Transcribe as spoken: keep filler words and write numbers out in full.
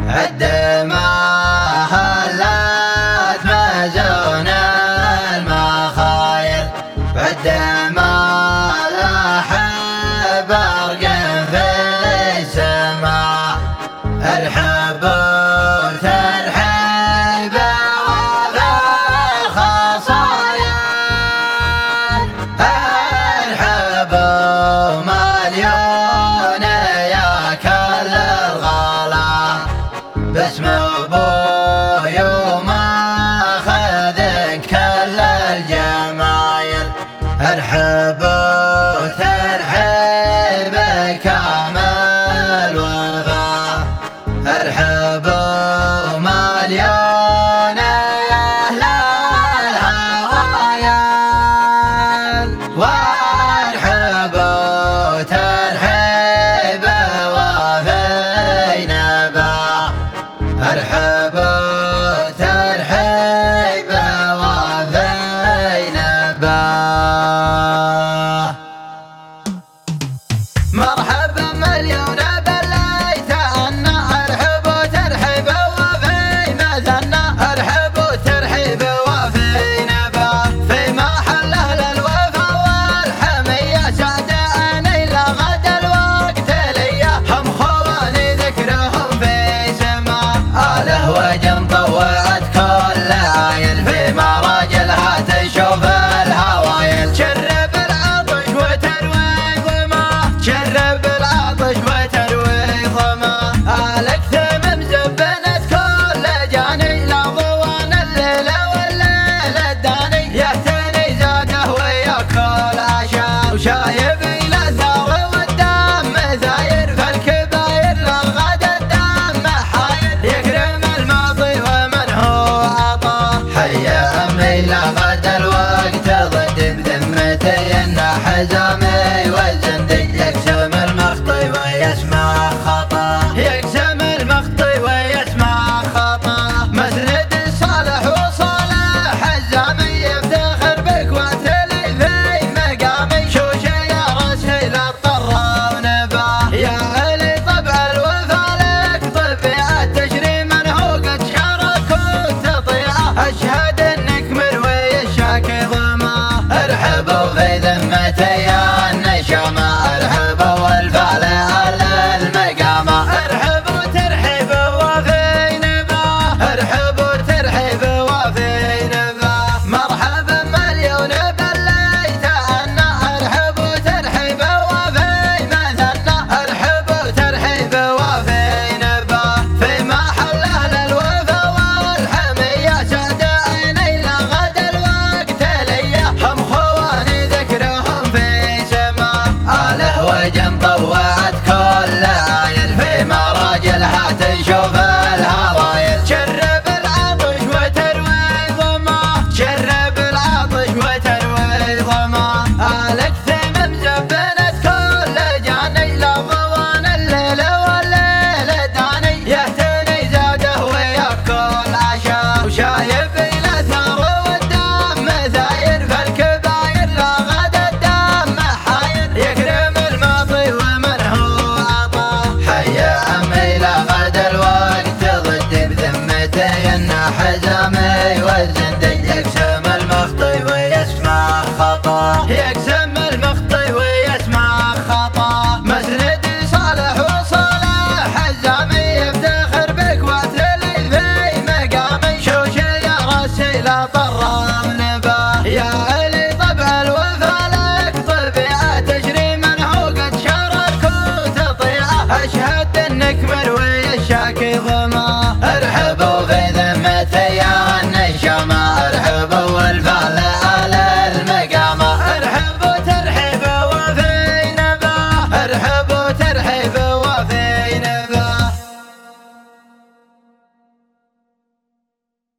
الدماء هلت مزون المخايل والدماء لاح برق في السماء الحبور ترحب وفي الخصايا الحبور مليون يا كل الغلا باسم ابوي وماخذ كل الجمايل الحبور ترحب كامل وفا الحبور مليون اهل الهوايل والحبور ترحب وفي نبا الحبور ترحب وفي نبا مرحبا مليون بليت أن أرحب وترحب وفي مثنى أرحب وترحب وفي نبا في محله للوفا والحمية سعداني لغد الوقت ليا هم خواني ذكرهم في سما آله وجن طوعت كل عايل في مراجلها تشوف الهوايل شرب العطش وترويق وما شرب العطش وترويق وما آلك ثمم زبنت كل جاني لا ضوان الليل والليل الداني يهتني زاده ويا كل عشاء وشايب الى الثار والدم ثاير فالكباير للغد الدم حاير يكرم الماضي ومن هو عطاه حيا امي لغد الوقت ضد بذمتي ان حزامي والزندي يقسم المخطي ويسمع